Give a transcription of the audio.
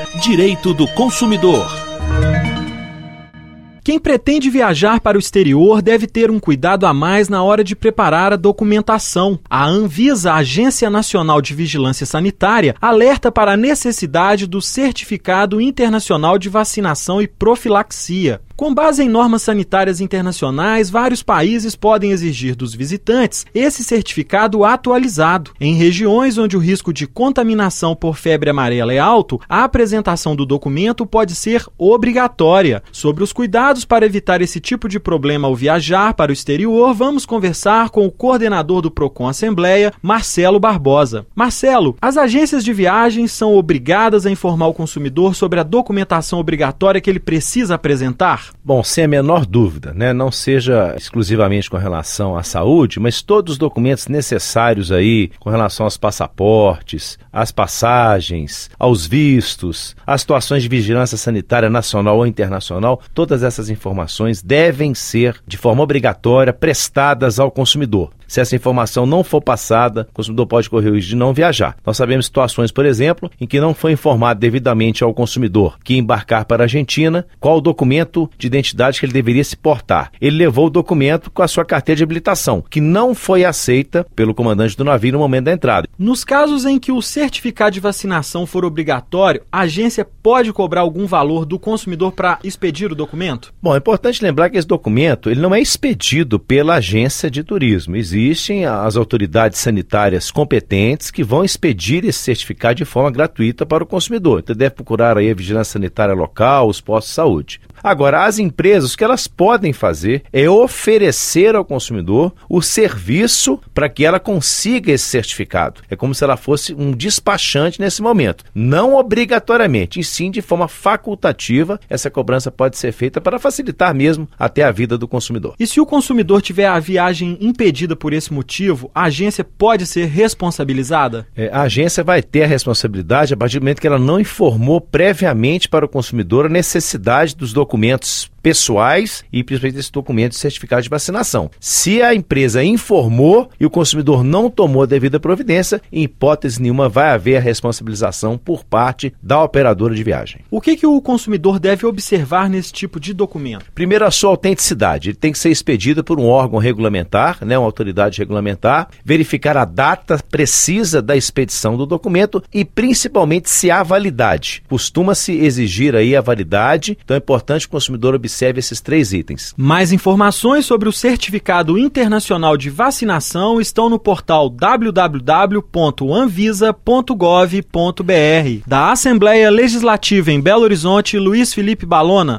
Direito do Consumidor. Quem pretende viajar para o exterior deve ter um cuidado a mais na hora de preparar a documentação. A Anvisa, a Agência Nacional de Vigilância Sanitária, alerta para a necessidade do Certificado Internacional de Vacinação e Profilaxia. Com base em normas sanitárias internacionais, vários países podem exigir dos visitantes esse certificado atualizado. Em regiões onde o risco de contaminação por febre amarela é alto, a apresentação do documento pode ser obrigatória. Sobre os cuidados para evitar esse tipo de problema ao viajar para o exterior, vamos conversar com o coordenador do Procon Assembleia, Marcelo Barbosa. Marcelo, as agências de viagens são obrigadas a informar o consumidor sobre a documentação obrigatória que ele precisa apresentar? Bom, sem a menor dúvida, né? Não seja exclusivamente com relação à saúde, mas todos os documentos necessários aí com relação aos passaportes, às passagens, aos vistos, às situações de vigilância sanitária nacional ou internacional, todas essas informações devem ser, de forma obrigatória, prestadas ao consumidor. Se essa informação não for passada, o consumidor pode correr o risco de não viajar. Nós sabemos situações, por exemplo, em que não foi informado devidamente ao consumidor que embarcar para a Argentina qual o documento de identidade que ele deveria se portar. Ele levou o documento com a sua carteira de habilitação, que não foi aceita pelo comandante do navio no momento da entrada. Nos casos em que o certificado de vacinação for obrigatório, a agência pode cobrar algum valor do consumidor para expedir o documento? Bom, é importante lembrar que esse documento ele não é expedido pela agência de turismo. Existem as autoridades sanitárias competentes que vão expedir esse certificado de forma gratuita para o consumidor. Então deve procurar aí a vigilância sanitária local, os postos de saúde. Agora, as empresas, o que elas podem fazer é oferecer ao consumidor o serviço para que ela consiga esse certificado. É como se ela fosse um despachante nesse momento. Não obrigatoriamente, e sim de forma facultativa, essa cobrança pode ser feita para facilitar mesmo até a vida do consumidor. E se o consumidor tiver a viagem impedida por esse motivo, a agência pode ser responsabilizada? A agência vai ter a responsabilidade a partir do momento que ela não informou previamente para o consumidor a necessidade dos documentos pessoais e principalmente esse documento de certificado de vacinação. Se a empresa informou e o consumidor não tomou a devida providência, em hipótese nenhuma vai haver a responsabilização por parte da operadora de viagem. O que o consumidor deve observar nesse tipo de documento? Primeiro, a sua autenticidade. Ele tem que ser expedido por um órgão regulamentar, uma autoridade regulamentar, verificar a data precisa da expedição do documento e principalmente se há validade. Costuma-se exigir aí a validade, então é importante que o consumidor observe esses 3 itens. Mais informações sobre o Certificado Internacional de Vacinação estão no portal www.anvisa.gov.br. Da Assembleia Legislativa em Belo Horizonte, Luiz Felipe Balona.